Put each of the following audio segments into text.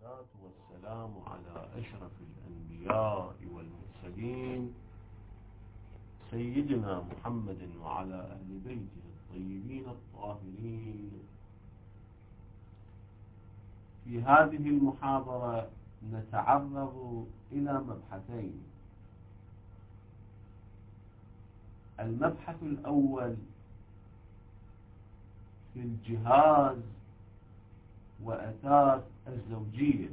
والصلاة والسلام على أشرف الأنبياء والمرسلين سيدنا محمد وعلى أهل بيته الطيبين الطاهرين. في هذه المحاضرة نتعرض إلى مبحثين. المبحث الأول في الجهاز وأثاث الزوجية.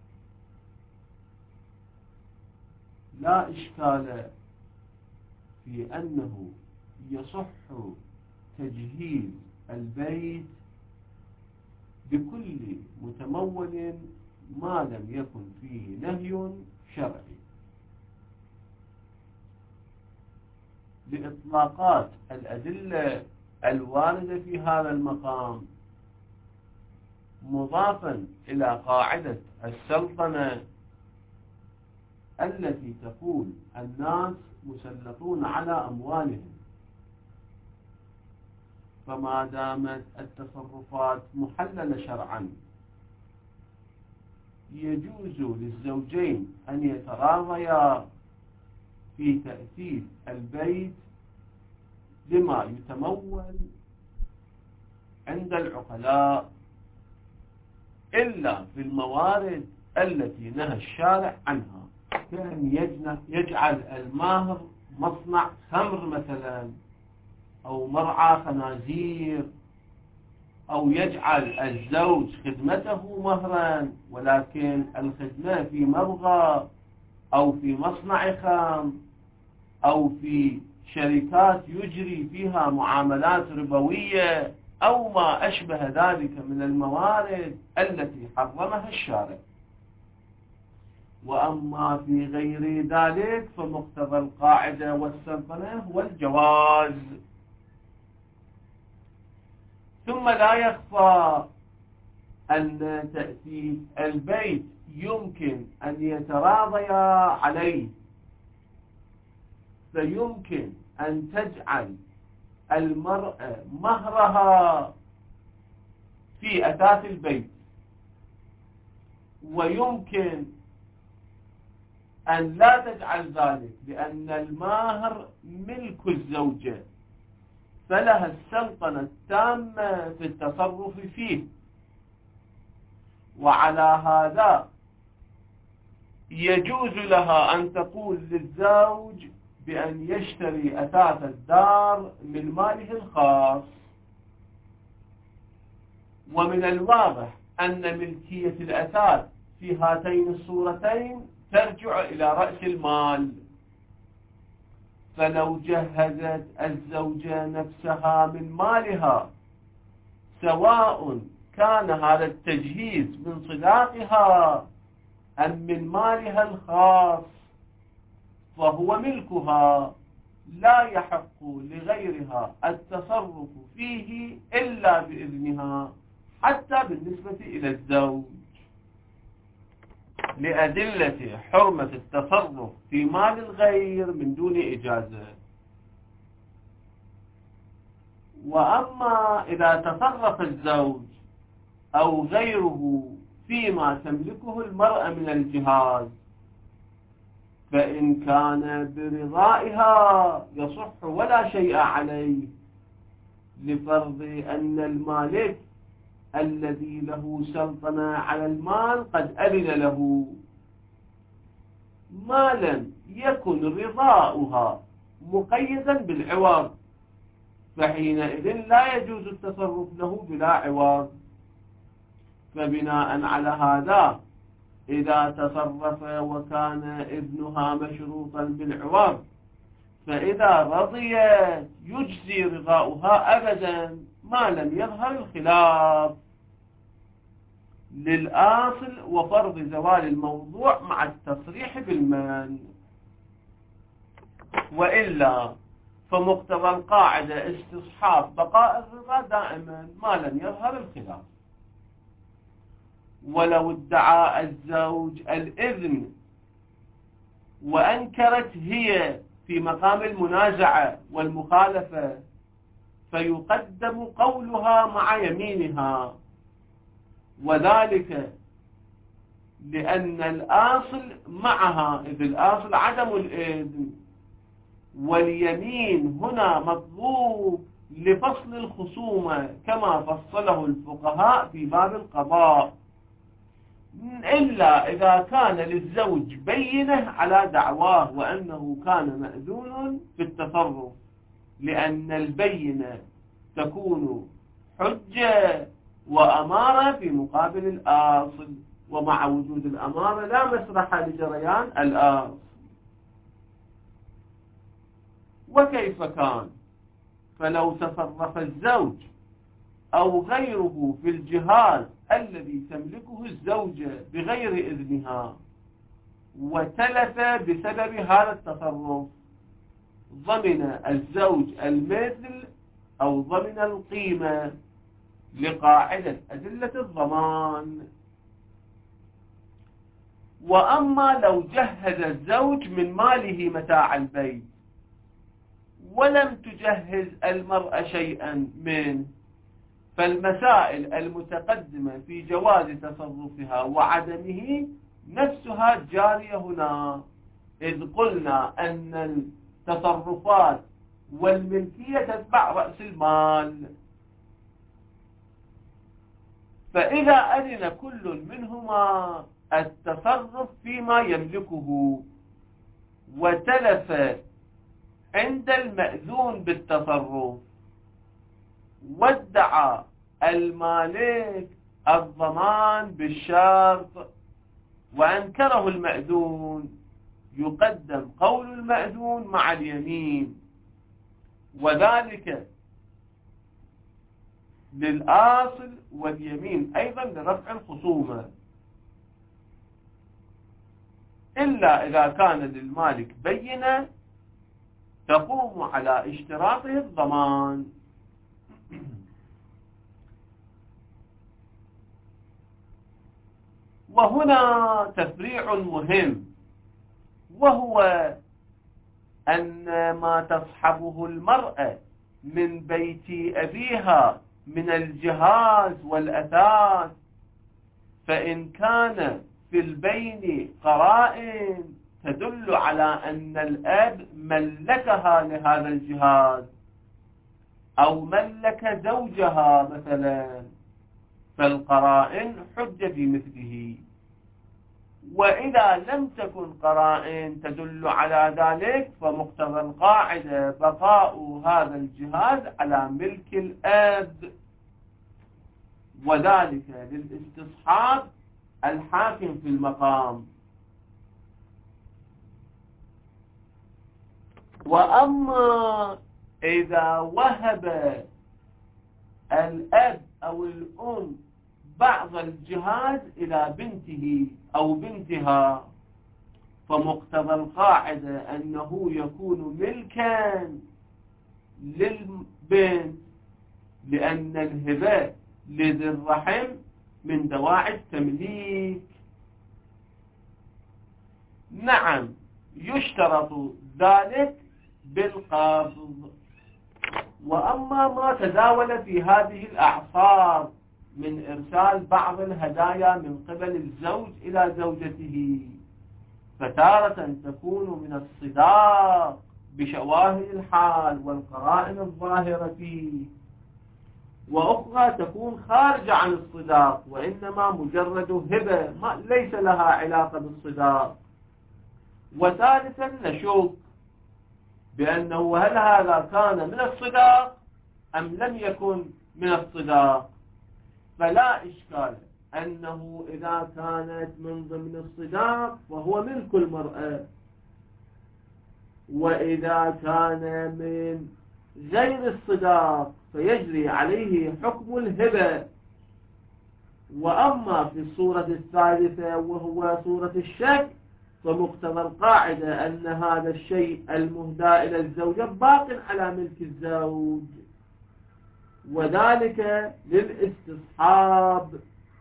لا إشكال في أنه يصح تجهيز البيت بكل متمول ما لم يكن فيه نهي شرعي، لإطلاقات الأدلة الواردة في هذا المقام، مضافا إلى قاعدة السلطنة التي تقول الناس مسلطون على أموالهم، فما دامت التصرفات محللة شرعا يجوز للزوجين أن يتراضيا في تأسيس البيت لما يتمول عند العقلاء، إلا في الموارد التي نهى الشارع عنها، كأن يجعل الماهر مصنع خمر مثلا، أو مرعى خنازير، أو يجعل الزوج خدمته مهرا ولكن الخدمة في مبغى أو في مصنع خام أو في شركات يجري فيها معاملات ربوية أو ما أشبه ذلك من الموارد التي حرمها الشارع. وأما في غير ذلك فمقتضى القاعدة والسلطنة هو الجواز. ثم لا يخفى أن تأسيس البيت يمكن أن يتراضيا عليه، فيمكن أن تجعل المرأة مهرها في أثاث البيت، ويمكن أن لا تجعل ذلك، لأن الماهر ملك الزوجة فلها السلطنة التامة في التصرف فيه. وعلى هذا يجوز لها أن تقول للزوج بأن يشتري أثاث الدار من ماله الخاص. ومن الواضح أن ملكية الأثاث في هاتين الصورتين ترجع إلى رأس المال، فلو جهزت الزوجة نفسها من مالها، سواء كان هذا التجهيز من صداقها أم من مالها الخاص، فهو ملكها، لا يحق لغيرها التصرف فيه إلا بإذنها، حتى بالنسبة إلى الزوج، لأدلة حرمة التصرف في مال الغير من دون إجازة. وأما إذا تصرف الزوج أو غيره فيما تملكه المرأة من الجهاز، فإن كان برضائها يصح ولا شيء عليه، لفرض أن المالك الذي له سلطنة على المال قد أذن له، ما لم يكن رضاؤها مقيدا بالعوض، فحينئذ لا يجوز التصرف له بلا عوض. فبناء على هذا إذا تصرف وكان ابنها مشروطا بالعوض، فإذا رضيت يجزي رضاؤها أبدا ما لم يظهر الخلاف للآصل وفرض زوال الموضوع مع التصريح بالمن. وإلا فمقتضى القاعدة استصحاب بقاء الرضا دائما ما لم يظهر الخلاف. ولو ادعى الزوج الإذن وأنكرت هي في مقام المنازعة والمخالفة، فيقدم قولها مع يمينها، وذلك لأن الآصل معها، إذ الآصل عدم الإذن، واليمين هنا مطلوب لفصل الخصومة كما فصله الفقهاء في باب القضاء، إلا إذا كان للزوج بينة على دعواه وأنه كان مأذون في التصرف، لأن البينة تكون حجة وأمارة في مقابل الآصل، ومع وجود الأمارة لا مسرح لجريان الآصل. وكيف كان؟ فلو تصرف الزوج أو غيره في الجهاز الذي تملكه الزوجة بغير إذنها وتلف بسبب هذا التصرف، ضمن الزوج المثل أو ضمن القيمة لقاعدة أدلة الضمان. وأما لو جهز الزوج من ماله متاع البيت ولم تجهز المرأة شيئا منه، فالمسائل المتقدمة في جواز تصرفها وعدمه نفسها جارية هنا، إذ قلنا أن التصرفات والملكية تتبع رأس المال. فإذا أذن كل منهما التصرف فيما يملكه وتلف عند المأذون بالتصرف وادعى المالك الضمان بالشرط وأنكره المأذون، يقدم قول المأذون مع اليمين، وذلك للآصل، واليمين أيضا لرفع الخصومة، إلا إذا كان للمالك بينة تقوم على اشتراطه الضمان. وهنا تفريع مهم، وهو أن ما تصحبه المرأة من بيت أبيها من الجهاز والأثاث، فإن كان في البين قرائن تدل على أن الأب ملكها لهذا الجهاز أو ملك زوجها مثلا، فالقرائن حجة في مثله. وإذا لم تكن قرائن تدل على ذلك فمقتضى القاعدة بقاء هذا الجهاز على ملك الأب، وذلك للاستصحاب الحاكم في المقام. وأما إذا وهب الأب أو الأم بعض الجهاز إلى بنته أو بنتها، فمقتضى القاعدة أنه يكون ملكا للبنت، لأن الهبة لذي الرحم من دواعي التمليك. نعم، يشترط ذلك بالقبض. وأما ما تداول في هذه الأعصار من إرسال بعض الهدايا من قبل الزوج إلى زوجته، فتارة تكون من الصداق بشواهد الحال والقرائن الظاهرة فيه، وأخرى تكون خارجة عن الصداق وإنما مجرد هبة ليس لها علاقة بالصداق. وثالثا نشك بأنه هل هذا كان من الصداق أم لم يكن من الصداق، فلا إشكال أنه إذا كانت من ضمن الصداق فهو ملك المرأة، وإذا كان من غير الصداق فيجري عليه حكم الهبة. وأما في الصورة الثالثة وهو صورة الشك، فمقتضى القاعدة أن هذا الشيء المهدى إلى الزوجة باق على ملك الزوج، وذلك للاستصحاب.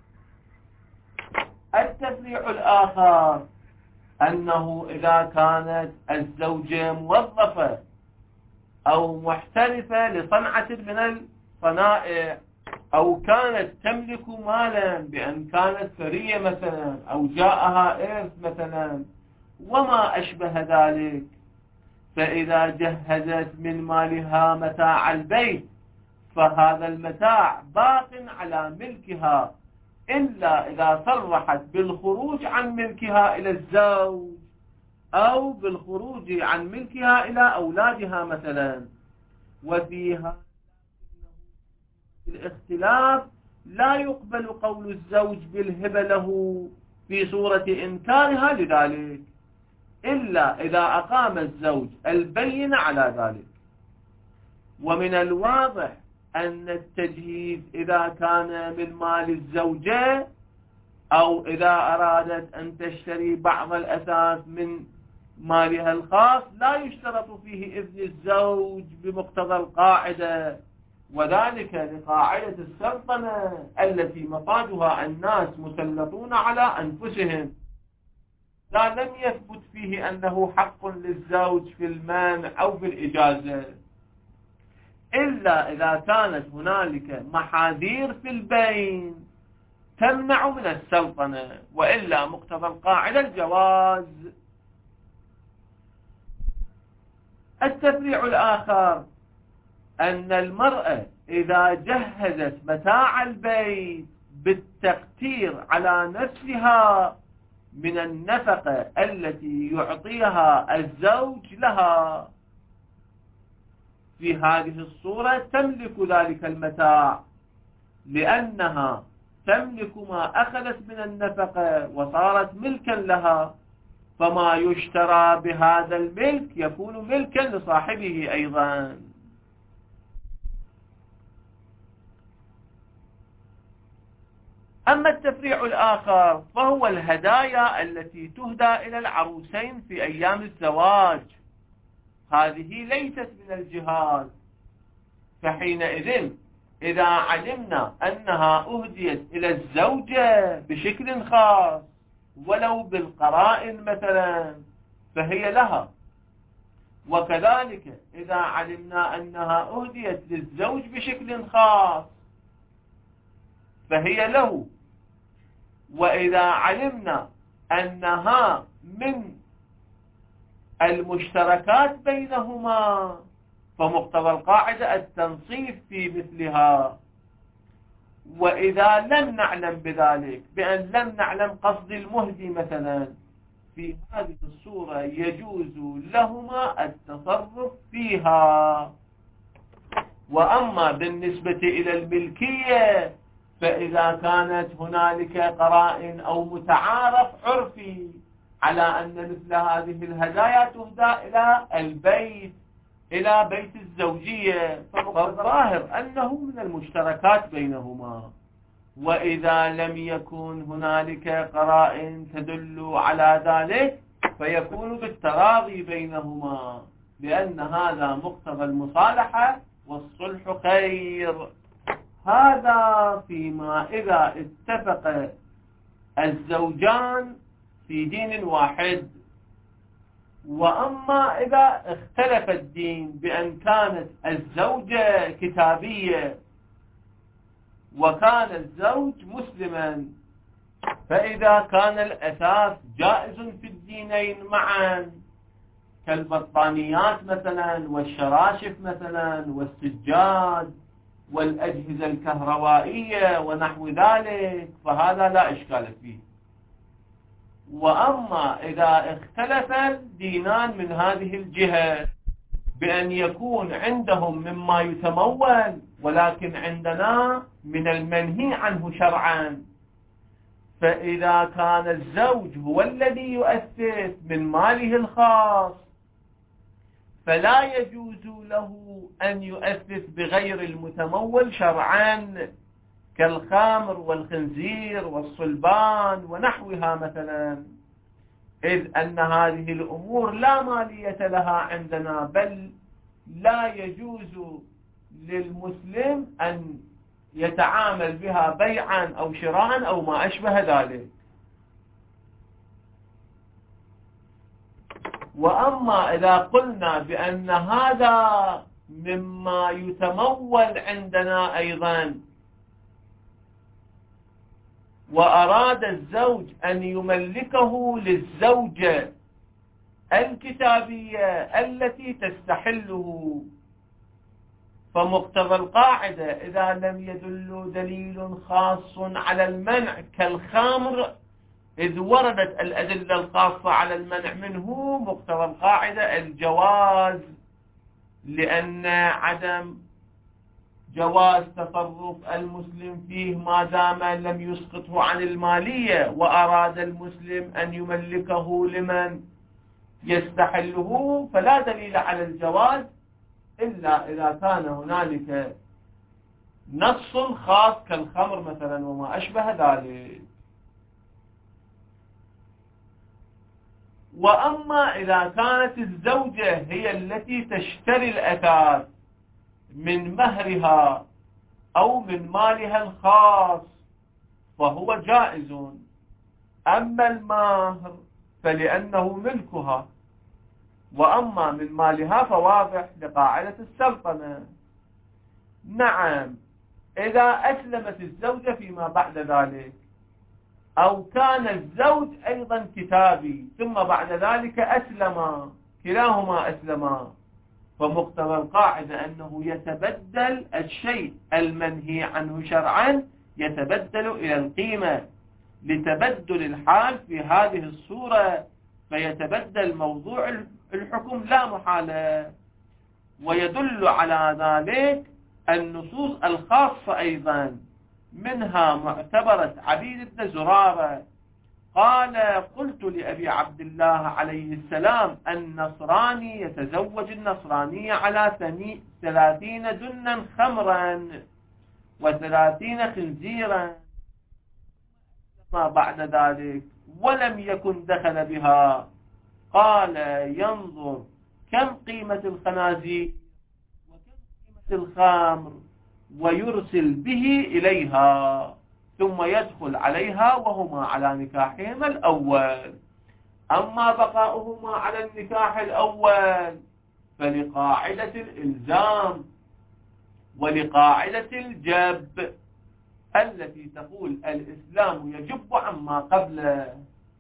التفريع الآخر أنه إذا كانت الزوجة موظفة أو محترفة لصنعة من الصنائع أو كانت تملك مالا بأن كانت ثرية مثلا أو جاءها إرث مثلا وما أشبه ذلك، فإذا جهزت من مالها متاع البيت فهذا المتاع باق على ملكها، إلا إذا صرحت بالخروج عن ملكها إلى الزوج أو بالخروج عن ملكها إلى أولادها مثلا. وفيها الاختلاف لا يقبل قول الزوج بالهبة له في صورة إنكارها لذلك، إلا إذا أقام الزوج البينة على ذلك. ومن الواضح أن التجهيز إذا كان من مال الزوجة أو إذا أرادت أن تشتري بعض الأثاث من مالها الخاص لا يشترط فيه إذن الزوج بمقتضى القاعدة، وذلك لقاعدة السلطنة التي مفادها الناس مسلطون على أنفسهم، لا لم يثبت فيه أنه حق للزوج في المنع أو في الإجازة، إلا إذا كانت هنالك محاذير في البين تمنع من السلطنة، وإلا مقتضى القاعدة الجواز. التفريع الآخر أن المرأة إذا جهزت متاع البيت بالتقتير على نفسها من النفقة التي يعطيها الزوج لها، في هذه الصورة تملك ذلك المتاع، لأنها تملك ما أخذت من النفقة وصارت ملكا لها، فما يشترى بهذا الملك يكون ملكا لصاحبه أيضا. أما التفريع الآخر فهو الهدايا التي تهدى إلى العروسين في أيام الزواج، هذه ليست من الجهاز، فحينئذ إذا علمنا أنها أهديت إلى الزوجة بشكل خاص ولو بالقرائن مثلا فهي لها، وكذلك إذا علمنا أنها أهديت للزوج بشكل خاص فهي له، وإذا علمنا أنها من المشتركات بينهما فمقتضى القاعدة التنصيف في مثلها. وإذا لم نعلم بذلك بأن لم نعلم قصد المهدي مثلا، في هذه الصورة يجوز لهما التصرف فيها. وأما بالنسبة إلى الملكية فإذا كانت هنالك قرائن أو متعارف عرفي على أن مثل هذه الهدايا تهدى إلى البيت، إلى بيت الزوجية، فالظاهر أنه من المشتركات بينهما. وإذا لم يكن هنالك قرائن تدل على ذلك فيكون بالتراضي بينهما، لأن هذا مقتضى المصالحة والصلح خير. هذا فيما إذا اتفق الزوجان في دين واحد. وأما إذا اختلف الدين بأن كانت الزوجة كتابية وكان الزوج مسلما، فإذا كان الأساس جائز في الدينين معا كالبطانيات مثلا والشراشف مثلا والسجاد والأجهزة الكهربائية ونحو ذلك، فهذا لا إشكال فيه. وأما إذا اختلف الدينان من هذه الجهة بأن يكون عندهم مما يتمول ولكن عندنا من المنهي عنه شرعا، فإذا كان الزوج هو الذي يؤسس من ماله الخاص فلا يجوز له أن يؤسس بغير المتمول شرعا كالخمر والخنزير والصلبان ونحوها مثلا، إذ أن هذه الأمور لا مالية لها عندنا، بل لا يجوز للمسلم أن يتعامل بها بيعا أو شراء أو ما أشبه ذلك. وأما إذا قلنا بأن هذا مما يتمول عندنا أيضا وأراد الزوج أن يملكه للزوجة الكتابية التي تستحله، فمقتضى القاعدة إذا لم يدل دليل خاص على المنع كالخمر، إذ وردت الأدلة الخاصة على المنع منه، مقتضى القاعدة الجواز، لأن عدم جواز تصرف المسلم فيه ما دام لم يسقطه عن المالية، وأراد المسلم أن يملكه لمن يستحله، فلا دليل على الجواز إلا إذا كان هنالك نص خاص كالخمر مثلا وما أشبه ذلك. وأما إذا كانت الزوجة هي التي تشتري الأثاث من مهرها أو من مالها الخاص فهو جائز. أما المهر فلأنه ملكها، وأما من مالها فواضح لقاعدة السلطنة. نعم، إذا أسلمت الزوجة فيما بعد ذلك، أو كان الزوج أيضا كتابي ثم بعد ذلك أسلم، كلاهما أسلما، فمقتضى القاعدة أنه يتبدل الشيء المنهي عنه شرعا، يتبدل إلى القيمة لتبدل الحال في هذه الصورة، فيتبدل موضوع الحكم لا محالة. ويدل على ذلك النصوص الخاصة أيضا، منها معتبرة عبيد بن زرارة قال: قلت لأبي عبد الله عليه السلام: النصراني يتزوج النصرانية على 30 دنا خمرا و30 خنزيرا، ما بعد ذلك ولم يكن دخل بها. قال: ينظر كم قيمة الخنازير وكم قيمة الخمر ويرسل به إليها، ثم يدخل عليها وهما على نكاحهما الأول. أما بقاؤهما على النكاح الأول فلقاعدة الإلزام ولقاعدة الجب التي تقول الإسلام يجب عما قبله.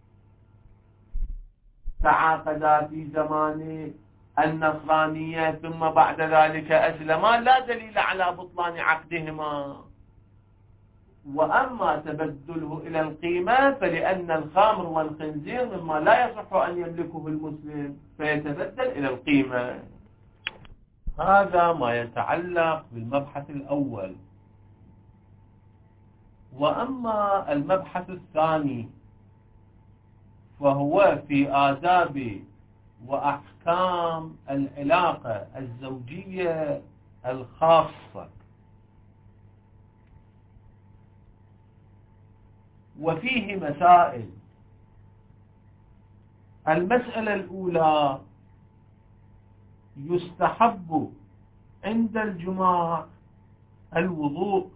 تعاقدا في زمان النصرانية ثم بعد ذلك أسلما، لا دليل على بطلان عقدهما. وأما تبدله إلى القيمة فلأن الخمر والخنزير مما لا يصح أن يملكه المسلم، فيتبدل إلى القيمة. هذا ما يتعلق بالمبحث الأول. وأما المبحث الثاني فهو في آداب وأحكام العلاقة الزوجية الخاصة، وفيه مسائل. المسألة الأولى: يستحب عند الجماع الوضوء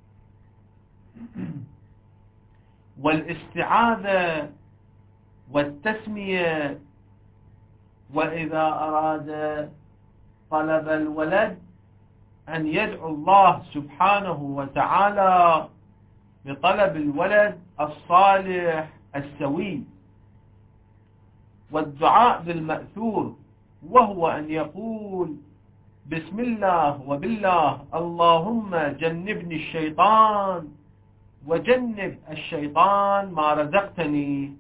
والاستعاذة والتسمية، وإذا أراد طلب الولد أن يدعو الله سبحانه وتعالى بطلب الولد الصالح السوي، والدعاء بالمأثور، وهو أن يقول: بسم الله وبالله اللهم جنبني الشيطان وجنب الشيطان ما رزقتني.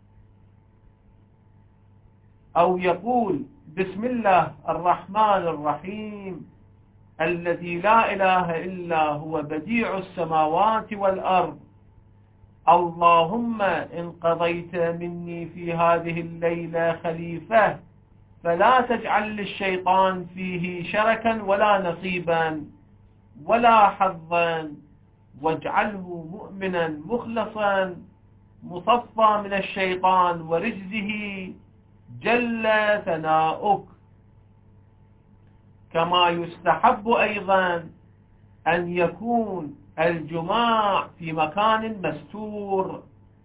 أو يقول: بسم الله الرحمن الرحيم الذي لا إله إلا هو بديع السماوات والأرض، اللهم إن قضيت مني في هذه الليلة خليفة فلا تجعل للشيطان فيه شركا ولا نصيبا ولا حظا، واجعله مؤمنا مخلصا مصفى من الشيطان ورجزه جل ثناؤك. كما يستحب أيضا أن يكون الجماع في مكان مستور،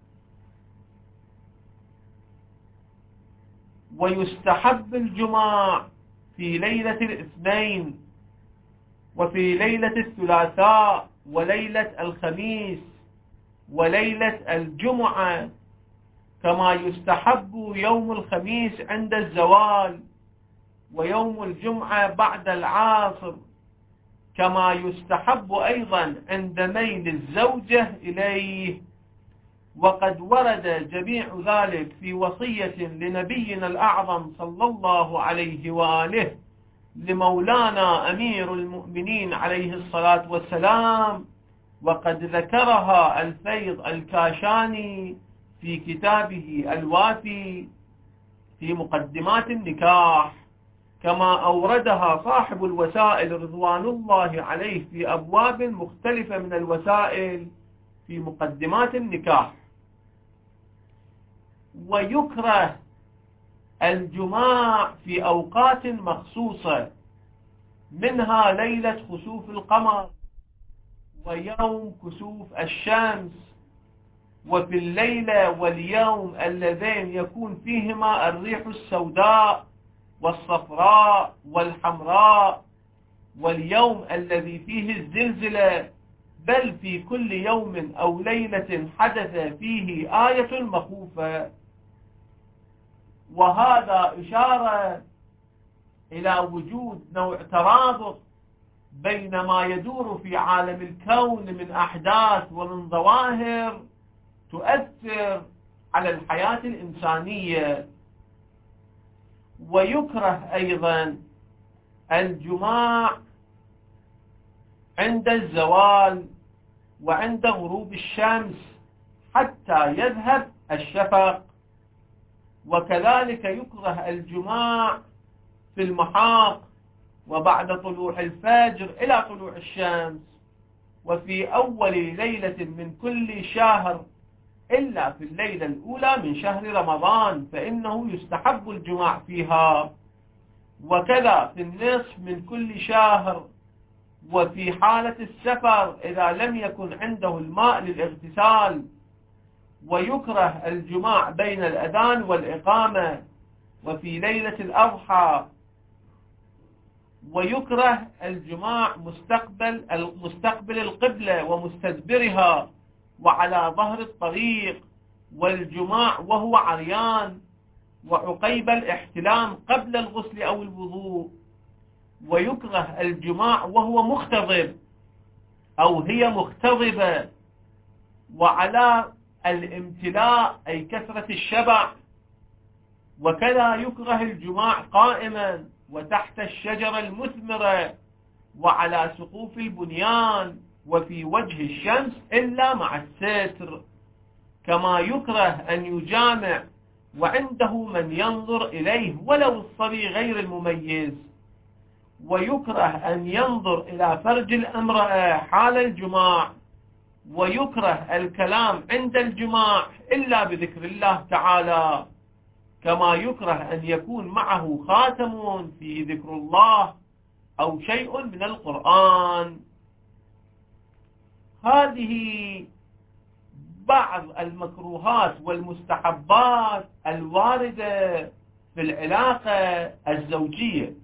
ويستحب الجماع في ليلة الاثنين وفي ليلة الثلاثاء وليلة الخميس، وليلة الجمعة، كما يستحب يوم الخميس عند الزوال، ويوم الجمعة بعد العصر، كما يستحب أيضا عند ميل الزوجة إليه. وقد ورد جميع ذلك في وصية لنبينا الأعظم صلى الله عليه وآله لمولانا أمير المؤمنين عليه الصلاة والسلام، وقد ذكرها الفيض الكاشاني في كتابه الوافي في مقدمات النكاح، كما أوردها صاحب الوسائل رضوان الله عليه في أبواب مختلفة من الوسائل في مقدمات النكاح. ويكره الجماع في أوقات مخصوصة، منها ليلة خسوف القمر ويوم كسوف الشمس، وفي الليلة واليوم اللذين يكون فيهما الريح السوداء والصفراء والحمراء، واليوم الذي فيه الزلزلة، بل في كل يوم أو ليلة حدث فيه آية مخوفة. وهذا إشارة إلى وجود نوع ترابط بين ما يدور في عالم الكون من أحداث ومن ظواهر تؤثر على الحياة الإنسانية. ويكره أيضا الجماع عند الزوال وعند غروب الشمس حتى يذهب الشفق، وكذلك يكره الجماع في المحاق وبعد طلوع الفجر إلى طلوع الشمس، وفي أول ليلة من كل شهر إلا في الليلة الأولى من شهر رمضان فإنه يستحب الجماع فيها، وكذا في النصف من كل شهر، وفي حالة السفر إذا لم يكن عنده الماء للاغتسال. ويكره الجماع بين الأذان والإقامة وفي ليلة الأضحى. ويكره الجماع مستقبل القبلة ومستدبرها وعلى ظهر الطريق، والجماع وهو عريان، وعقيب الاحتلام قبل الغسل أو الوضوء. ويكره الجماع وهو مختضب أو هي مختضبة وعلى الامتلاء أي كثرة الشبع. وكذا يكره الجماع قائما وتحت الشجرة المثمرة وعلى سقوف البنيان وفي وجه الشمس إلا مع الستر. كما يكره أن يجامع وعنده من ينظر إليه ولو الصبي غير المميز. ويكره أن ينظر إلى فرج الامرأة حال الجماع. ويكره الكلام عند الجماع إلا بذكر الله تعالى، كما يكره أن يكون معه خاتم فيه ذكر الله أو شيء من القرآن. هذه بعض المكروهات والمستحبات الواردة في العلاقة الزوجية.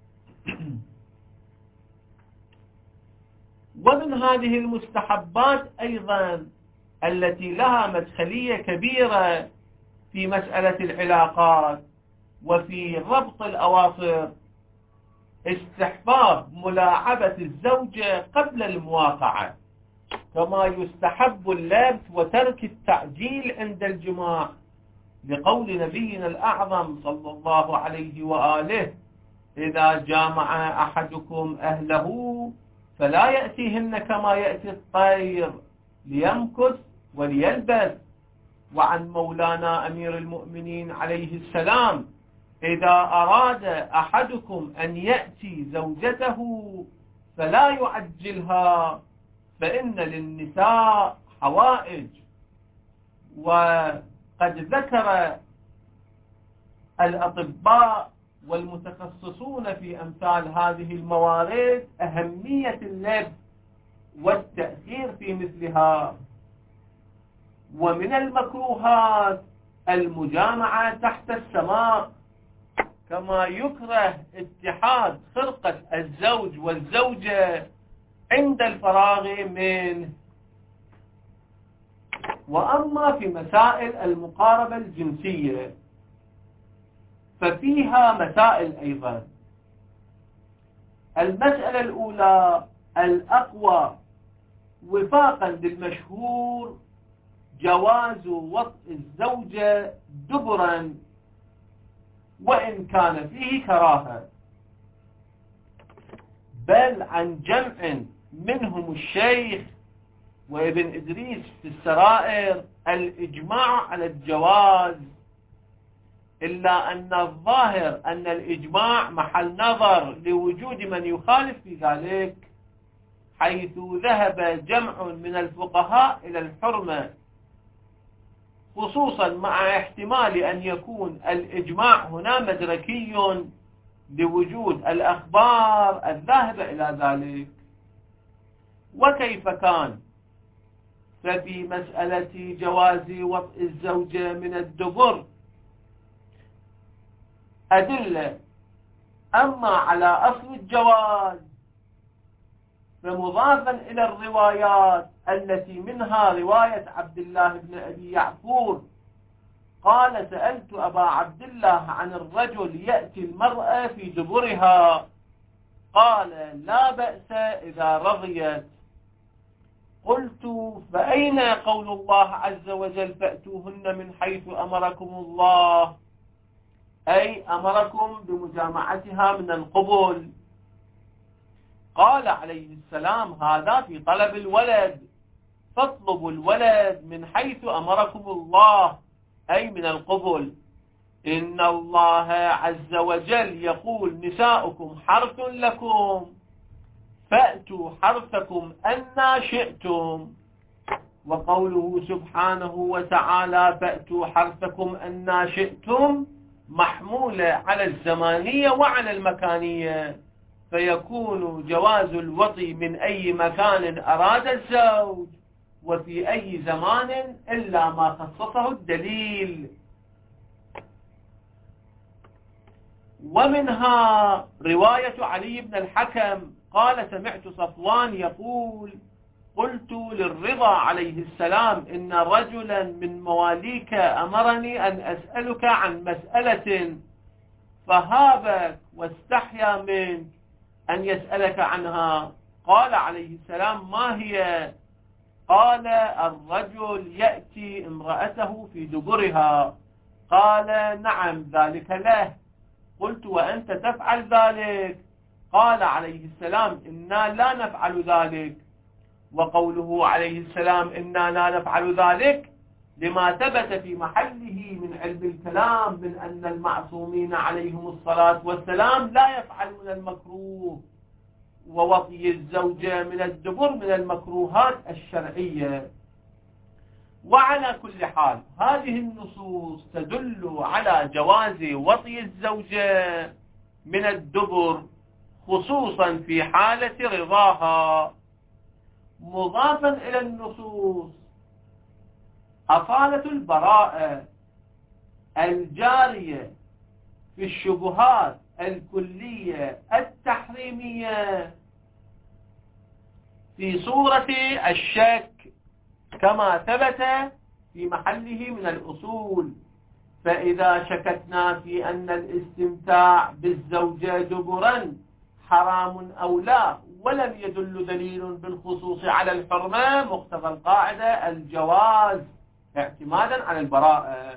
ومن هذه المستحبات أيضا التي لها مدخلية كبيرة في مسألة العلاقات وفي ربط الأواصر استحباب ملاعبة الزوجة قبل المواقعة، كما يستحب اللبس وترك التعجيل عند الجماع، لقول نبينا الأعظم صلى الله عليه وآله: إذا جامع أحدكم أهله فلا يأتيهن كما يأتي الطير ليمكث وليلبث. وعن مولانا أمير المؤمنين عليه السلام: إذا أراد أحدكم أن يأتي زوجته فلا يعجلها فإن للنساء حوائج. وقد ذكر الأطباء والمتخصصون في أمثال هذه الموارد أهمية اللبس والتأثير في مثلها. ومن المكروهات المجامعة تحت السماء، كما يكره اتحاد خرقة الزوج والزوجة عند الفراغ منه. وأما في مسائل المقاربة الجنسية ففيها مسائل أيضا. المسألة الأولى الأقوى وفاقا للمشهور جواز وطء الزوجة دبرا وإن كان فيه كراهة، بل عن جمع منهم الشيخ وابن إدريس في السرائر الإجماع على الجواز، إلا أن الظاهر أن الإجماع محل نظر لوجود من يخالف في ذلك، حيث ذهب جمع من الفقهاء إلى الحرمة، خصوصا مع احتمال أن يكون الإجماع هنا مدركي لوجود الأخبار الذاهبة إلى ذلك. وكيف كان؟ ففي مسألة جواز وطء الزوجة من الدبر أدلة، أما على أصل الجواز فمضافا إلى الروايات التي منها رواية عبد الله بن أبي يعقوب قال سألت أبا عبد الله عن الرجل يأتي المرأة في دبرها قال لا بأس إذا رضيت. قلت فأين قول الله عز وجل فأتوهن من حيث أمركم الله، أي أمركم بمجامعتها من القبل؟ قال عليه السلام هذا في طلب الولد، فاطلبوا الولد من حيث أمركم الله أي من القبل. إن الله عز وجل يقول نساؤكم حرث لكم فأتوا حرثكم أنى شئتم، وقوله سبحانه وتعالى فأتوا حرثكم أنى شئتم محمولة على الزمانية وعلى المكانية، فيكون جواز الوطي من أي مكان أراد الزوج وفي أي زمان إلا ما خصصه الدليل. ومنها رواية علي بن الحكم قال سمعت صفوان يقول قلت للرضا عليه السلام إن رجلا من مواليك أمرني أن أسألك عن مسألة فهابك واستحيا منك أن يسألك عنها. قال عليه السلام ما هي؟ قال الرجل يأتي امرأته في دبرها. قال نعم ذلك له. قلت وأنت تفعل ذلك؟ قال عليه السلام إنا لا نفعل ذلك. وقوله عليه السلام إنا لا نفعل ذلك لما ثبت في محله من علم الكلام من أن المعصومين عليهم الصلاة والسلام لا يفعلون المكروه، ووطي الزوجة من الدبر من المكروهات الشرعية. وعلى كل حال هذه النصوص تدل على جواز وطي الزوجة من الدبر خصوصا في حالة رضاها. مضافا إلى النصوص أصالة البراءة الجارية في الشبهات الكلية التحريمية في صورة الشك كما ثبت في محله من الأصول. فإذا شككنا في أن الاستمتاع بالزوجة دبرا حرام أو لا ولم يدل دليل بالخصوص على الحرمة، مقتضى القاعدة الجواز اعتمادا على البراءة.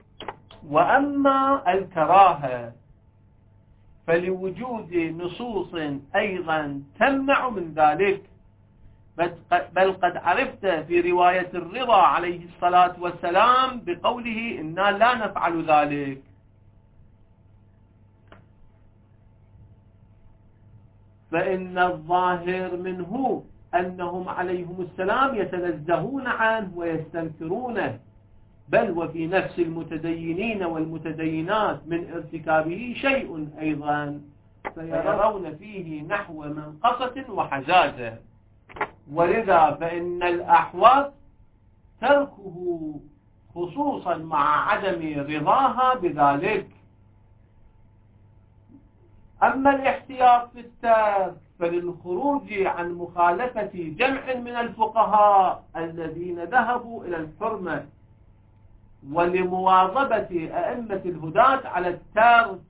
وأما الكراهة فلوجود نصوص أيضا تمنع من ذلك، بل قد عرفت في رواية الرضا عليه الصلاة والسلام بقوله إنا لا نفعل ذلك. فإن الظاهر منه أنهم عليهم السلام يتنزهون عنه ويستنكرونه، بل وفي نفس المتدينين والمتدينات من ارتكابه شيء أيضا، فيرون فيه نحو منقصة وحزازة. ولذا فإن الأحوط تركه خصوصا مع عدم رضاها بذلك. أما الاحتياط في الترك فللخروج عن مخالفة جمع من الفقهاء الذين ذهبوا إلى الحرمة ولمواظبة أئمة الهداة على الترك.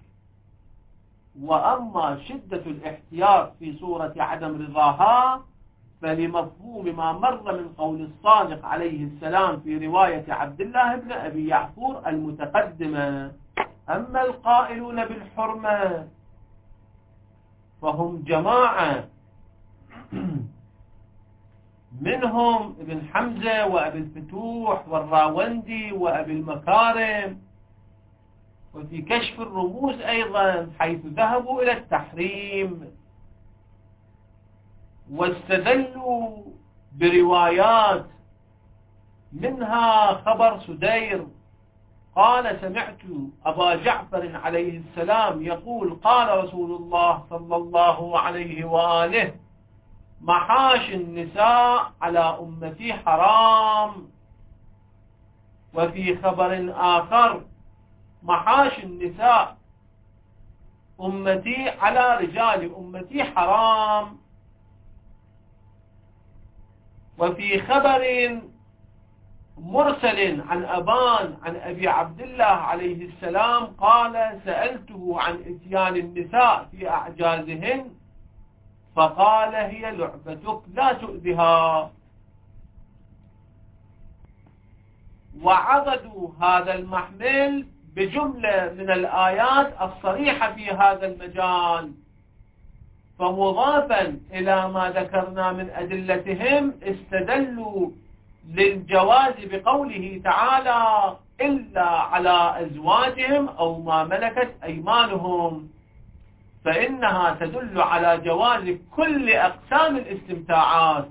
وأما شدة الاحتياط في صورة عدم رضاها فلمفهوم ما مر من قول الصادق عليه السلام في رواية عبد الله بن أبي يعفور المتقدمة. أما القائلون بالحرمة فهم جماعة منهم ابن حمزة وأبي الفتوح والراوندي وأبي المكارم، وفي كشف الرموز أيضا حيث ذهبوا إلى التحريم واستدلوا بروايات منها خبر سدير قال سمعت أبا جعفر عليه السلام يقول قال رسول الله صلى الله عليه وآله محاش النساء على أمتي حرام. وفي خبر آخر محاش النساء أمتي على رجال أمتي حرام. وفي خبر مرسل عن أبان عن أبي عبد الله عليه السلام قال سألته عن إتيان النساء في أعجازهن فقال هي لعبتك لا تؤذها. وعضدوا هذا المحمل بجملة من الآيات الصريحة في هذا المجال، فمضافا إلى ما ذكرنا من أدلتهم استدلوا للجواز بقوله تعالى إلا على أزواجهم أو ما ملكت أيمانهم، فإنها تدل على جواز كل أقسام الاستمتاعات،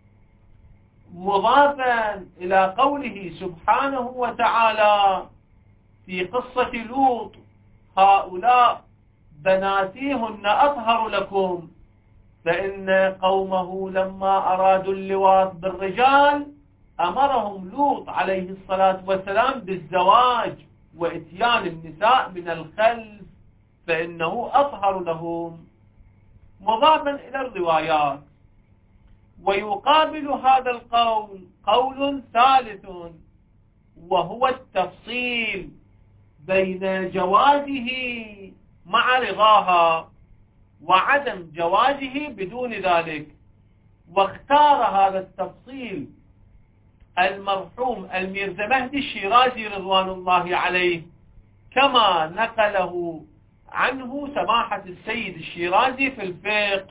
مضافا إلى قوله سبحانه وتعالى في قصة لوط هؤلاء بناتيهن أطهر لكم، فإن قومه لما أرادوا اللواط بالرجال أمرهم لوط عليه الصلاة والسلام بالزواج وإتيان النساء من الخلف فإنه أطهر لهم، مضافا إلى الروايات. ويقابل هذا القول قول ثالث وهو التفصيل بين جوازه مع رضاها وعدم جوازه بدون ذلك، واختار هذا التفصيل المرحوم الميرزا مهدي الشيرازي رضوان الله عليه كما نقله عنه سماحة السيد الشيرازي في الفقه.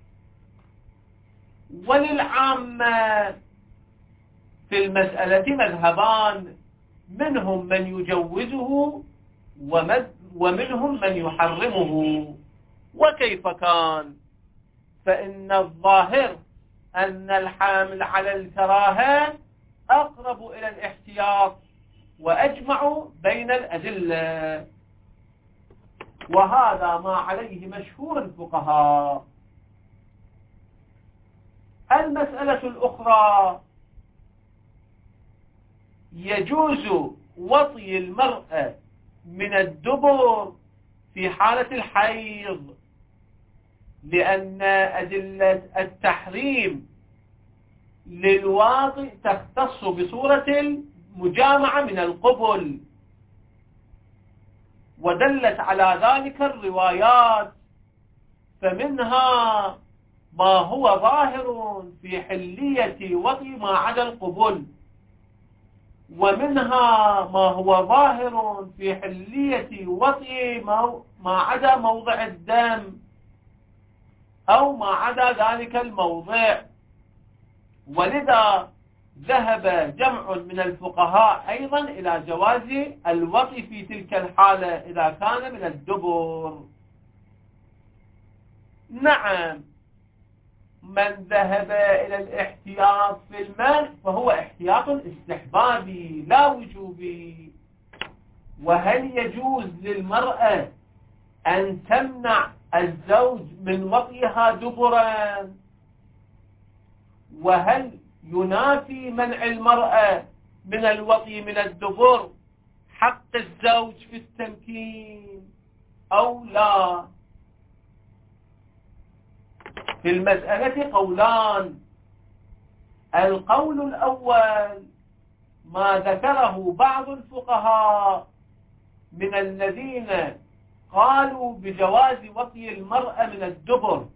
وللعامة في المسألة مذهبان، منهم من يجوزه ومنهم من يحرمه. وكيف كان؟ فإن الظاهر أن الحامل على الكراهة أقرب إلى الاحتياط وأجمع بين الأدلة، وهذا ما عليه مشهور الفقهاء. المسألة الأخرى يجوز وطي المرأة من الدبر في حالة الحيض، لأن أدلة التحريم للواطئ تختص بصورة المجامعة من القبل، ودلت على ذلك الروايات، فمنها ما هو ظاهر في حلية وطي ما عدا القبل، ومنها ما هو ظاهر في حلية وطي ما عدا موضع الدم أو ما عدا ذلك الموضع. ولذا ذهب جمع من الفقهاء أيضا إلى جواز الوطي في تلك الحالة إذا كان من الدبر. نعم، من ذهب إلى الاحتياط في المال فهو احتياط استحبابي لا وجوبي. وهل يجوز للمرأة أن تمنع الزوج من وطئها دبرا؟ وهل ينافي منع المرأة من الوطي من الدبر حق الزوج في التمكين أو لا؟ في المسألة قولان. القول الأول ما ذكره بعض الفقهاء من الذين قالوا بجواز وطي المرأة من الدبر،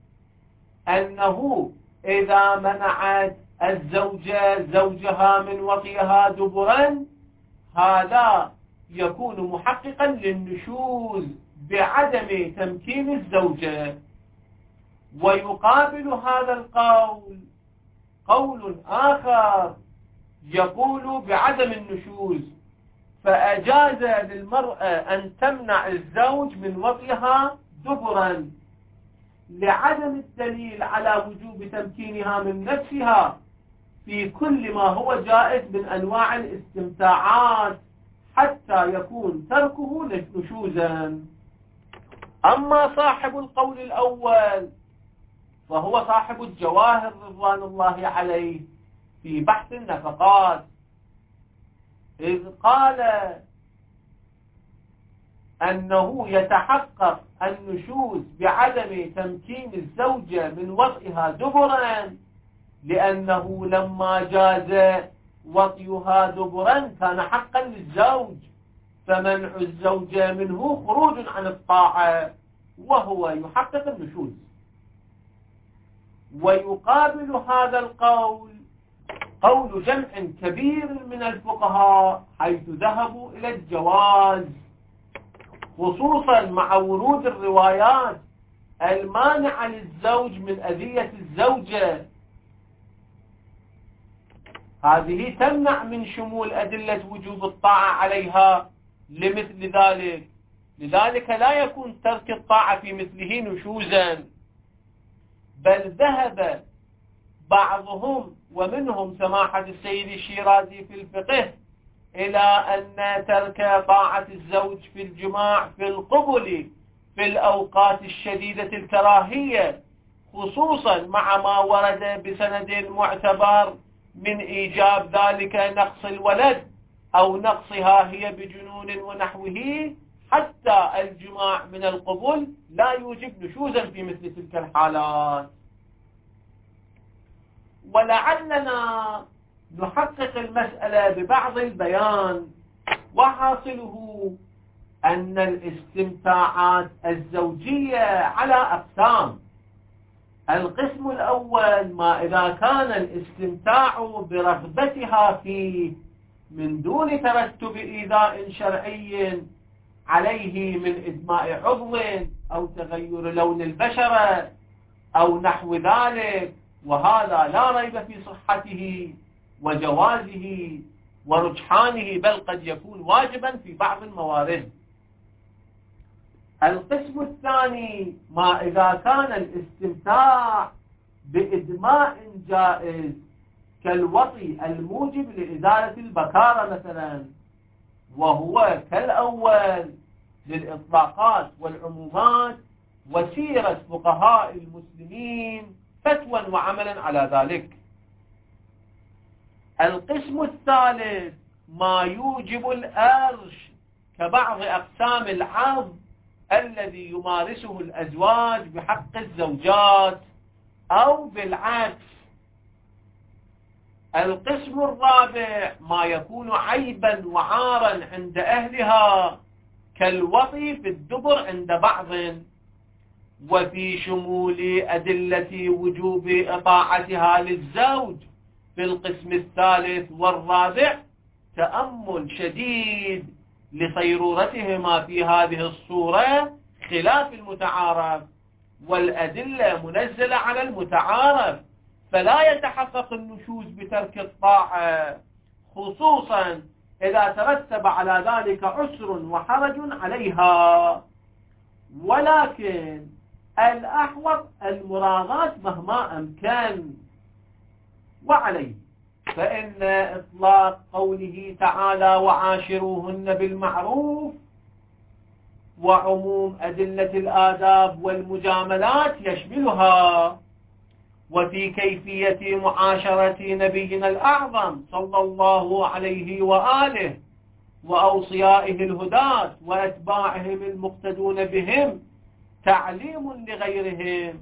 أنه إذا منعت الزوجة زوجها من وطيها دبرا هذا يكون محققا للنشوز بعدم تمكين الزوجة. ويقابل هذا القول قول آخر يقول بعدم النشوز، فأجاز للمرأة أن تمنع الزوج من وطئها دبرا لعدم الدليل على وجوب تمكينها من نفسها في كل ما هو جائز من أنواع الاستمتاعات حتى يكون تركه نشوزا. أما صاحب القول الأول فهو صاحب الجواهر رضوان الله عليه في بحث النفقات، إذ قال أنه يتحقق النشوز بعدم تمكين الزوجة من وطئها دبرا لأنه لما جاز وطئها دبرا كان حقا للزوج، فمنع الزوجة منه خروج عن الطاعة وهو يحقق النشوز. ويقابل هذا القول قول جمع كبير من الفقهاء حيث ذهبوا إلى الجواز، خصوصا مع ورود الروايات المانعة للزوج من أذية الزوجة، هذه تمنع من شمول أدلة وجوب الطاعة عليها لمثل ذلك. لذلك لا يكون ترك الطاعة في مثله نشوزا، بل ذهب بعضهم ومنهم سماحة السيد الشيرازي في الفقه إلى أن ترك طاعة الزوج في الجماع في القبل في الأوقات الشديدة الكراهية، خصوصا مع ما ورد بسند معتبر من إيجاب ذلك نقص الولد أو نقصها هي بجنون ونحوه، حتى الجماع من القبل لا يوجب نشوزا في مثل تلك الحالات. ولعلنا نحقق المسألة ببعض البيان، وحاصله أن الاستمتاعات الزوجية على أقسام. القسم الأول ما إذا كان الاستمتاع برغبتها فيه من دون ترتب إيذاء شرعي عليه من إدماء عضو أو تغير لون البشرة أو نحو ذلك، وهذا لا ريب في صحته وجوازه ورجحانه، بل قد يكون واجبا في بعض الموارد. القسم الثاني ما إذا كان الاستمتاع بإدماء جائز كالوطي الموجب لإزالة البكارة مثلا، وهو كالأول للإطلاقات والعمومات وسيرة فقهاء المسلمين فتوى وعملا على ذلك. القسم الثالث ما يوجب الأرش كبعض أقسام العرض الذي يمارسه الأزواج بحق الزوجات أو بالعكس. القسم الرابع ما يكون عيبا وعارا عند أهلها كالوطي في الدبر عند بعض، وفي شمول أدلة وجوب إطاعتها للزوج في القسم الثالث والرابع تأمل شديد لصيرورتهما في هذه الصورة خلاف المتعارف، والأدلة منزلة على المتعارف، فلا يتحقق النشوز بترك الطاعة، خصوصا إذا ترتب على ذلك عسر وحرج عليها. ولكن الأحوط المراغات مهما أمكن. وعليه فإن إطلاق قوله تعالى وعاشروهن بالمعروف وعموم أدلة الآداب والمجاملات يشملها. وفي كيفية معاشرة نبينا الأعظم صلى الله عليه وآله وأوصيائه الهداة وأتباعهم المقتدون بهم تعليم لغيرهم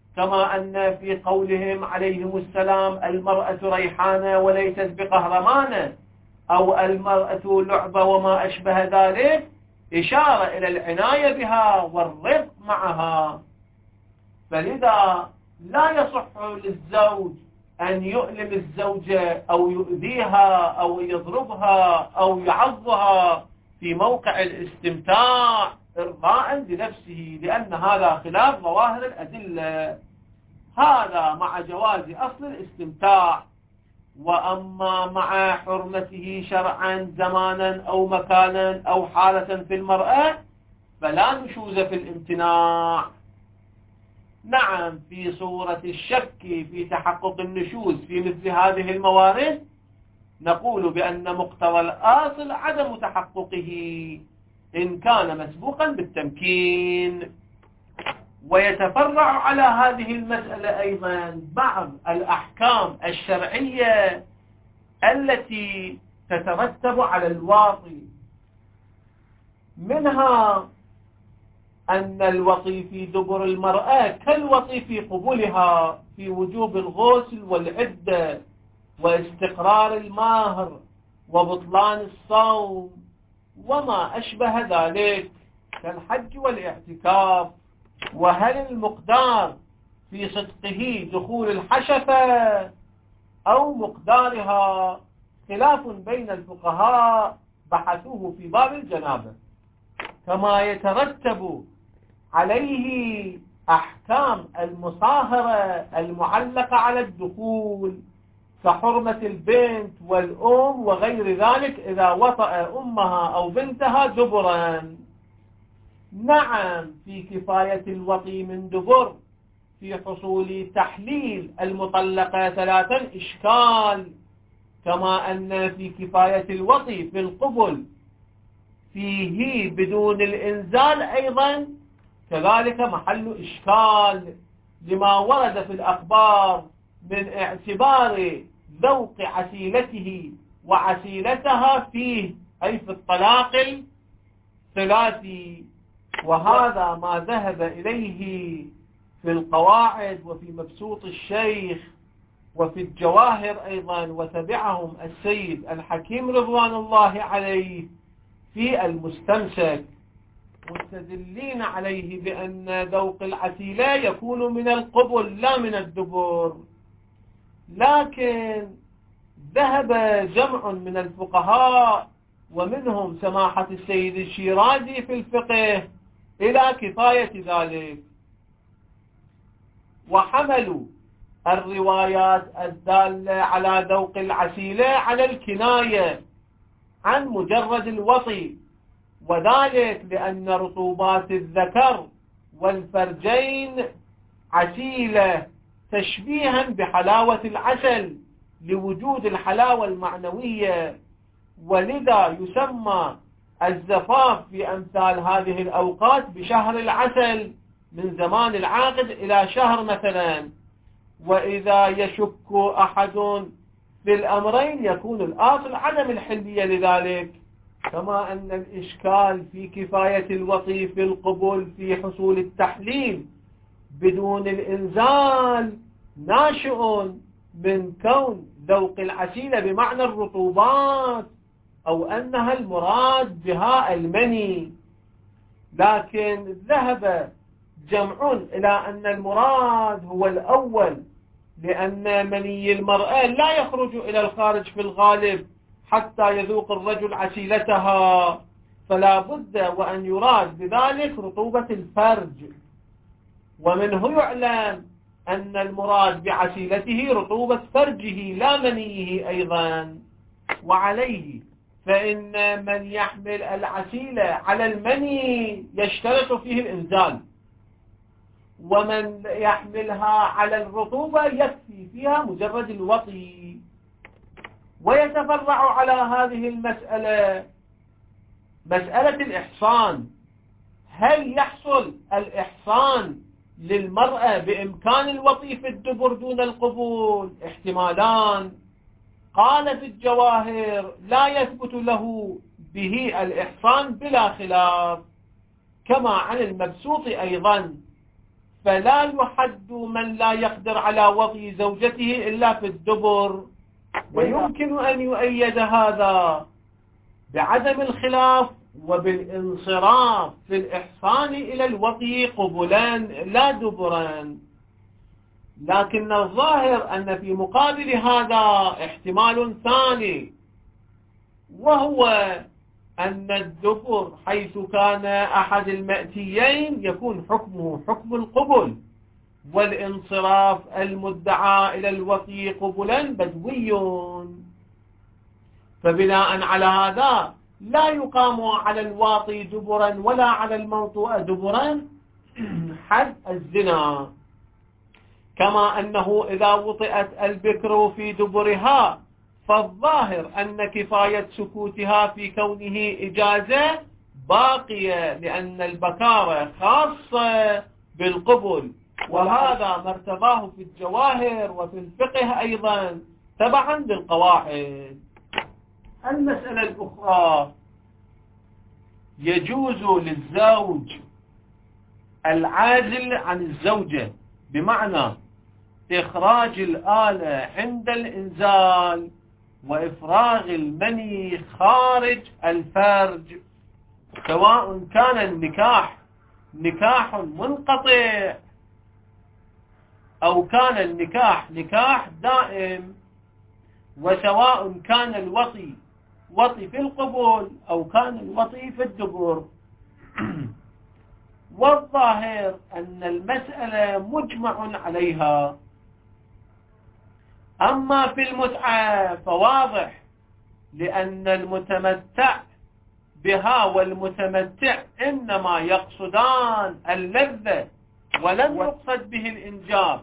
كما أن في قولهم عليهم السلام المرأة ريحانة وليست بقهرمانة، أو المرأة لعبة وما أشبه ذلك، إشارة إلى العناية بها والرفق معها. فلذا لا يصح للزوج أن يؤلم الزوجة أو يؤذيها أو يضربها أو يعضها في موقع الاستمتاع إرضاء لنفسه، لأن هذا خلاف ظواهر الأدلة. هذا مع جواز أصل الاستمتاع. وأما مع حرمته شرعا زمانا أو مكانا أو حالة في المرأة فلا نشوز في الامتناع. نعم، في صورة الشك في تحقق النشوز في مثل هذه الموارد نقول بأن مقتضى الأصل عدم تحققه إن كان مسبوقا بالتمكين. ويتفرع على هذه المسألة أيضا بعض الأحكام الشرعية التي تترتب على الواطي، منها أن الوطي في دبر المرأة كالوطي في قبولها في وجوب الغسل والعدة واستقرار المهر وبطلان الصوم وما أشبه ذلك كالحج والاعتكاف. وهل المقدار في صدقه دخول الحشفة أو مقدارها خلاف بين الفقهاء بحثوه في باب الجنابة. كما يترتب عليه أحكام المصاهرة المعلقة على الدخول كحرمة البنت والأم وغير ذلك إذا وطأ أمها أو بنتها دبرا. نعم، في كفاية الوطي من دبر في حصول تحليل المطلقة 3 إشكال، كما أن في كفاية الوطي في القبل فيه بدون الإنزال أيضا كذلك محل إشكال لما ورد في الأخبار من اعتبار ذوق عسيلته وعسيلتها فيه، أي في الطلاق الثلاثي. وهذا ما ذهب إليه في القواعد وفي مبسوط الشيخ وفي الجواهر أيضا، وتبعهم السيد الحكيم رضوان الله عليه في المستمسك، مستدلين عليه بأن ذوق العسيلة يكون من القبل لا من الدبر. لكن ذهب جمع من الفقهاء ومنهم سماحة السيد الشيرازي في الفقه إلى كفاية ذلك، وحملوا الروايات الدالة على ذوق العسيلة على الكناية عن مجرد الوطي، وذلك لأن رطوبات الذكر والفرجين عسيلة تشبيها بحلاوة العسل لوجود الحلاوة المعنوية، ولذا يسمى الزفاف في أمثال هذه الأوقات بشهر العسل من زمان العاقد إلى شهر مثلا. وإذا يشك أحد في الأمرين يكون الأصل عدم الحلية لذلك. كما أن الإشكال في كفاية الوطي في القبول في حصول التحليل بدون الإنزال ناشئ من كون ذوق العسيلة بمعنى الرطوبات أو أنها المراد بها المني. لكن ذهب جمع إلى أن المراد هو الأول، لأن مني المرأة لا يخرج إلى الخارج في الغالب حتى يذوق الرجل عسيلتها، فلا بد وأن يراد بذلك رطوبة الفرج. ومنه يعلم أن المراد بعسيلته رطوبة فرجه لا منيه أيضا. وعليه فإن من يحمل العسيلة على المني يشترط فيه الإنزال، ومن يحملها على الرطوبة يكفي فيها مجرد الوطي. ويتفرع على هذه المسألة مسألة الإحصان. هل يحصل الإحصان للمرأة بإمكان الوطي في الدبر دون القبول؟ احتمالان. قال في الجواهر لا يثبت له به الإحصان بلا خلاف، كما عن المبسوط أيضا، فلا يحد من لا يقدر على وطئ زوجته إلا في الدبر. ويمكن أن يؤيد هذا بعدم الخلاف وبالانصراف في الإحصان إلى الوطئ قبلا لا دبرا. لكن الظاهر أن في مقابل هذا احتمال ثاني، وهو أن الدبر حيث كان أحد المأتيين يكون حكمه حكم القبل، والانصراف المدعى إلى الوطئ قبلا بدوي. فبناء على هذا لا يقام على الواطي دبرا ولا على الموطوء دبرا حد الزنا، كما أنه إذا وطئت البكر في دبرها فالظاهر أن كفاية سكوتها في كونه إجازة باقية، لأن البكارة خاصة بالقبل، وهذا ما ارتضاه في الجواهر وفي الفقه أيضا تبعا للقواعد. المسألة الأخرى: يجوز للزوج العازل عن الزوجة، بمعنى إخراج الآلة عند الإنزال وإفراغ المني خارج الفرج، سواء كان النكاح نكاح منقطع أو كان النكاح نكاح دائم، وسواء كان الوطي وطي في القبول أو كان الوطي في الدبر. والظاهر أن المسألة مجمع عليها. أما في المتعة فواضح، لأن المتمتع بها والمتمتع إنما يقصدان اللذة ولم يقصد به الإنجاب،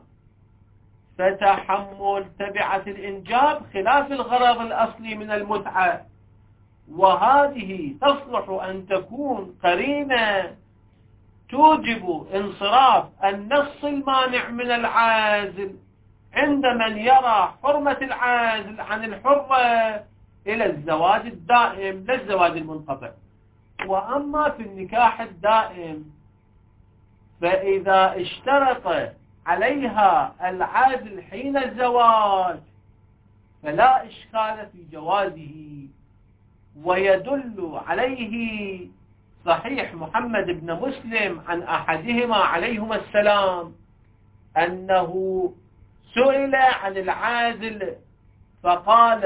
فتحمل تبعة الإنجاب خلاف الغرض الأصلي من المتعة، وهذه تصلح أن تكون قرينة توجب انصراف النص المانع من العازل عند من يرى حرمة العازل عن الحرة إلى الزواج الدائم لا الزواج المنقطع. وأما في النكاح الدائم فإذا اشترط عليها العازل حين الزواج فلا إشكال في جوازه، ويدل عليه صحيح محمد بن مسلم عن أحدهما عليهما السلام أنه سئل عن العازل فقال: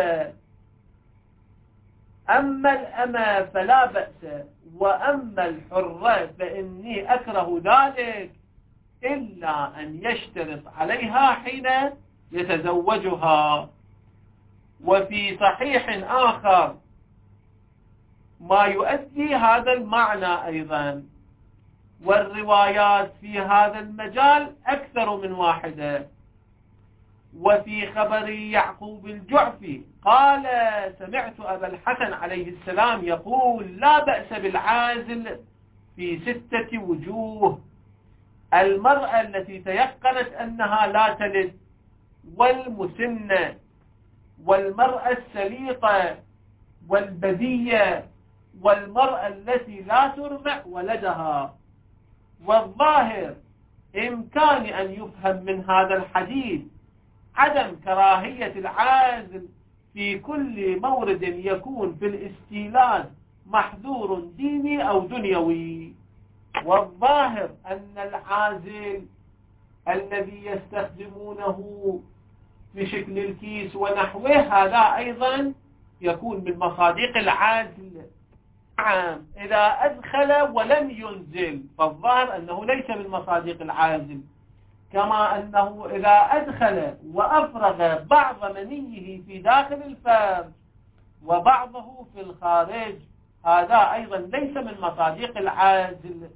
أما الأمة فلا بأس، وأما الحرة فإني أكره ذلك إلا أن يشترط عليها حين يتزوجها. وفي صحيح آخر ما يؤدي هذا المعنى أيضا، والروايات في هذا المجال أكثر من واحدة. وفي خبر يعقوب الجعفي قال: سمعت أبا الحسن عليه السلام يقول: لا بأس بالعازل في 6 وجوه: المرأة التي تيقنت أنها لا تلد، والمسنة، والمرأة السليطة، والبذية، والمرأة التي لا ترضع ولدها. والظاهر إمكان أن يفهم من هذا الحديث عدم كراهية العازل في كل مورد يكون في الاستيلاذ محظور ديني أو دنيوي. والظاهر أن العازل الذي يستخدمونه بشكل الكيس ونحوه هذا أيضا يكون من مصادق العازل. نعم، إذا أدخل ولم ينزل فالظاهر أنه ليس من مصادق العازل، كما أنه إذا أدخل وأفرغ بعض منيه في داخل الفرج وبعضه في الخارج هذا أيضا ليس من مصادق العازل.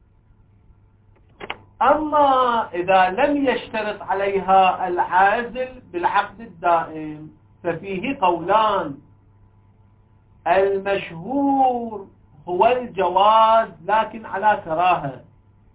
أما إذا لم يشترط عليها العازل بالعقد الدائم ففيه قولان: المشهور هو الجواز لكن على كراهة،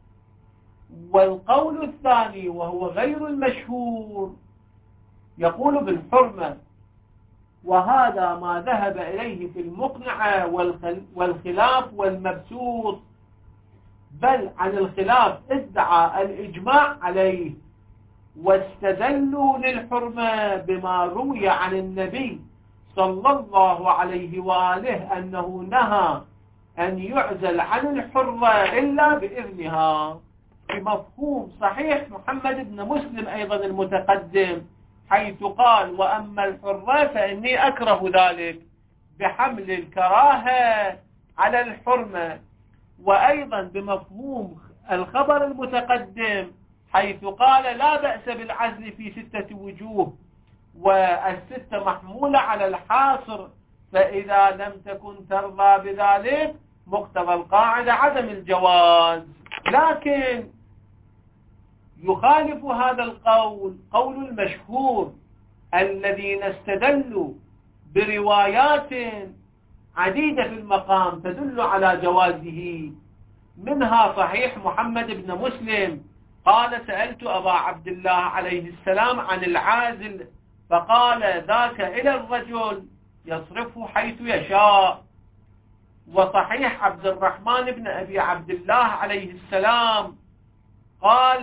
والقول الثاني وهو غير المشهور يقول بالحرمة، وهذا ما ذهب إليه في المقنعة والخلاف والمبسوط بل عن الخلاف ادعى الإجماع عليه، واستدلوا للحرمة بما روي عن النبي صلى الله عليه وآله أنه نهى أن يعزل عن الحرة إلا بإذنها، بمفهوم صحيح محمد بن مسلم أيضا المتقدم، حيث قال وأما الحرة فإني أكره ذلك، بحمل الكراهة على الحرمة. وأيضا بمفهوم الخبر المتقدم حيث قال لا بأس بالعزل في 6 وجوه، والستة محمولة على الحاصر، فإذا لم تكن ترضى بذلك مقتضى القاعدة عدم الجواز. لكن يخالف هذا القول قول المشهور الذين استدلوا بروايات عديدة في المقام تدل على جوازه، منها صحيح محمد بن مسلم قال سألت أبا عبد الله عليه السلام عن العازل فقال ذاك إلى الرجل يصرفه حيث يشاء. وصحيح عبد الرحمن بن أبي عبد الله عليه السلام قال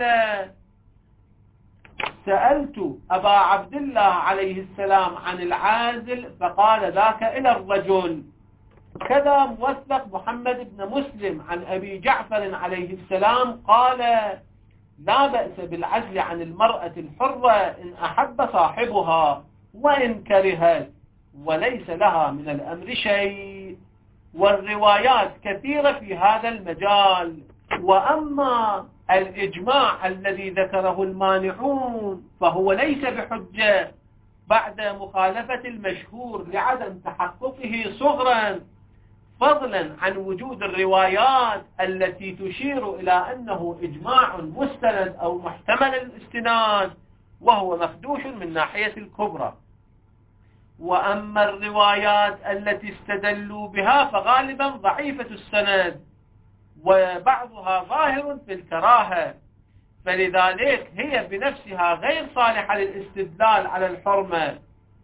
سألت أبا عبد الله عليه السلام عن العازل فقال ذاك إلى الرجل. كذا موثق محمد بن مسلم عن أبي جعفر عليه السلام قال لا بأس بالعزل عن المرأة الحرة إن أحب صاحبها وإن كرهت وليس لها من الأمر شيء. والروايات كثيرة في هذا المجال. وأما الإجماع الذي ذكره المانعون فهو ليس بحجة بعد مخالفة المشهور لعدم تحققه صغرا، فضلا عن وجود الروايات التي تشير إلى أنه إجماع مستند أو محتمل الاستناد، وهو مخدوش من ناحية الكبرى. وأما الروايات التي استدلوا بها فغالبا ضعيفة السند، وبعضها ظاهر في الكراهة، فلذلك هي بنفسها غير صالحة للاستدلال على الحرمة،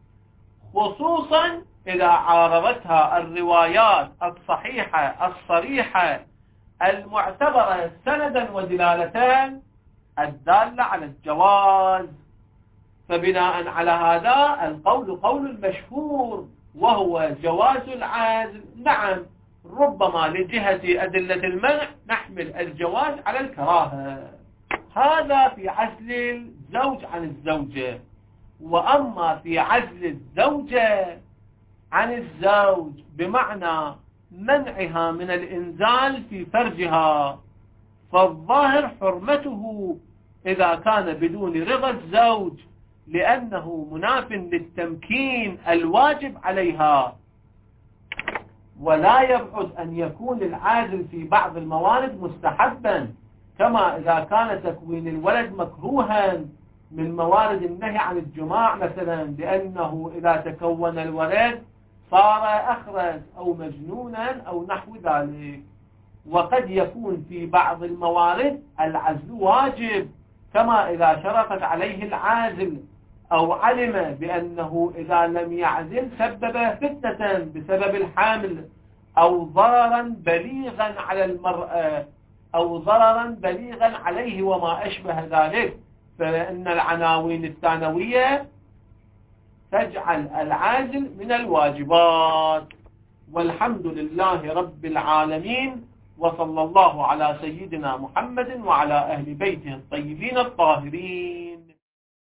خصوصا إذا عارضتها الروايات الصحيحة الصريحة المعتبرة سندا ودلالة الدالة على الجواز. فبناء على هذا القول قول المشهور وهو جواز العزل. نعم ربما لجهة أدلة المنع نحمل الجواز على الكراهة. هذا في عزل الزوج عن الزوجة. وأما في عزل الزوجة عن الزوج بمعنى منعها من الإنزال في فرجها، فالظاهر حرمته إذا كان بدون رضا الزوج، لأنه مناف للتمكين الواجب عليها. ولا يبعد أن يكون العازل في بعض الموارد مستحبا، كما إذا كان تكوين الولد مكروها من موارد النهي عن الجماع مثلا، لأنه إذا تكون الولد صار أخرس أو مجنونا أو نحو ذلك. وقد يكون في بعض الموارد العزل واجب، كما إذا شرفت عليه العازل أو علم بأنه إذا لم يعزل سبب فتنة بسبب الحمل أو ضررا بليغا على المرأة أو ضررا بليغا عليه وما أشبه ذلك، فإن العناوين الثانوية تجعل العازل من الواجبات. والحمد لله رب العالمين، وصلى الله على سيدنا محمد وعلى أهل بيته الطيبين الطاهرين.